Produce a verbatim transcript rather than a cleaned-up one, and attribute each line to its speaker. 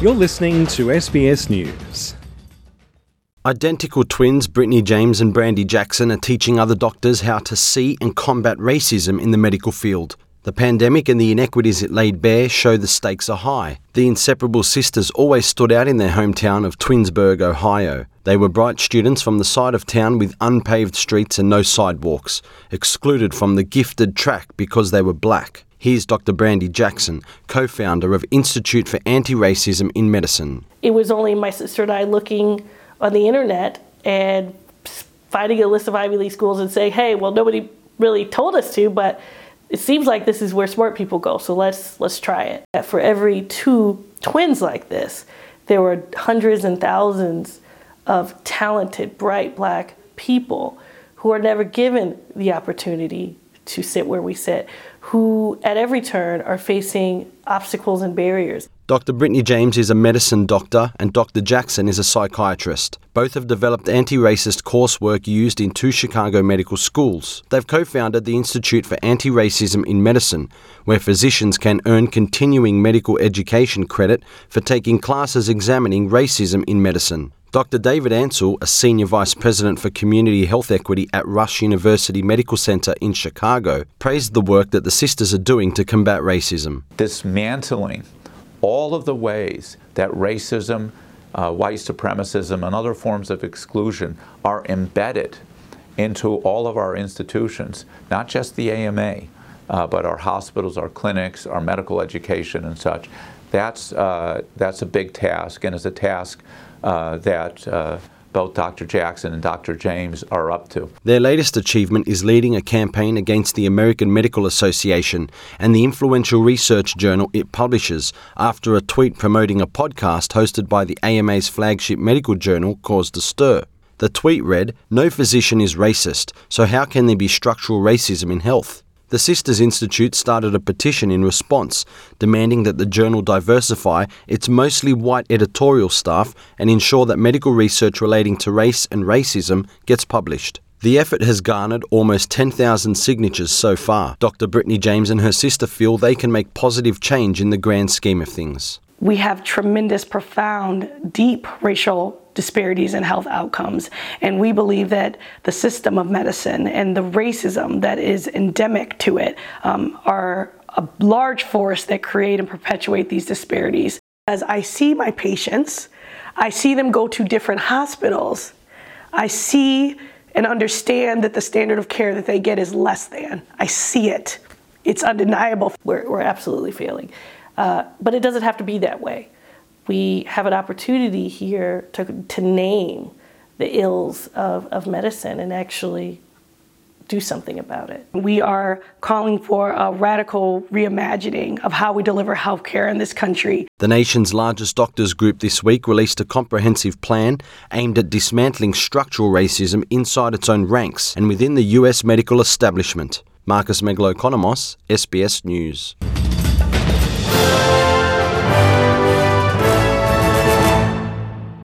Speaker 1: You're listening to S B S News.
Speaker 2: Identical twins Brittany James and Brandy Jackson are teaching other doctors how to see and combat racism in the medical field. The pandemic and the inequities it laid bare show the stakes are high. The inseparable sisters always stood out in their hometown of Twinsburg, Ohio. They were bright students from the side of town with unpaved streets and no sidewalks, excluded from the gifted track because they were black. Here's Doctor Brandy Jackson, co-founder of Institute for Anti-Racism in Medicine.
Speaker 3: It was only my sister and I looking on the internet and finding a list of Ivy League schools and saying, hey, well, nobody really told us to, but it seems like this is where smart people go, so let's let's try it. For every two twins like this, there were hundreds and thousands of talented, bright black people who are never given the opportunity to sit where we sit, who at every turn are facing obstacles and barriers.
Speaker 2: Doctor Brittany James is a medicine doctor and Doctor Jackson is a psychiatrist. Both have developed anti-racist coursework used in two Chicago medical schools. They've co-founded the Institute for Anti-Racism in Medicine, where physicians can earn continuing medical education credit for taking classes examining racism in medicine. Doctor David Ansell, a Senior Vice President for Community Health Equity at Rush University Medical Center in Chicago, praised the work that the sisters are doing to combat racism.
Speaker 4: Dismantling all of the ways that racism, uh, white supremacism, and other forms of exclusion are embedded into all of our institutions, not just the A M A, uh, but our hospitals, our clinics, our medical education and such. That's, uh, that's a big task, and it's a task uh, that uh, both Doctor Jackson and Doctor James are up to.
Speaker 2: Their latest achievement is leading a campaign against the American Medical Association and the influential research journal it publishes after a tweet promoting a podcast hosted by the A M A's flagship medical journal caused a stir. The tweet read, "No physician is racist, so how can there be structural racism in health?" The Sisters Institute started a petition in response, demanding that the journal diversify its mostly white editorial staff and ensure that medical research relating to race and racism gets published. The effort has garnered almost ten thousand signatures so far. Doctor Brittany James and her sister feel they can make positive change in the grand scheme of things.
Speaker 5: We have tremendous, profound, deep racial disparities in health outcomes. And we believe that the system of medicine and the racism that is endemic to it um, are a large force that create and perpetuate these disparities. As I see my patients, I see them go to different hospitals. I see and understand that the standard of care that they get is less than. I see it. It's undeniable.
Speaker 3: We're, we're absolutely failing. Uh, but it doesn't have to be that way. We have an opportunity here to, to name the ills of, of medicine and actually do something about it.
Speaker 5: We are calling for a radical reimagining of how we deliver healthcare in this country.
Speaker 2: The nation's largest doctors group this week released a comprehensive plan aimed at dismantling structural racism inside its own ranks and within the U S medical establishment. Marcus Megalokonomos, S B S News.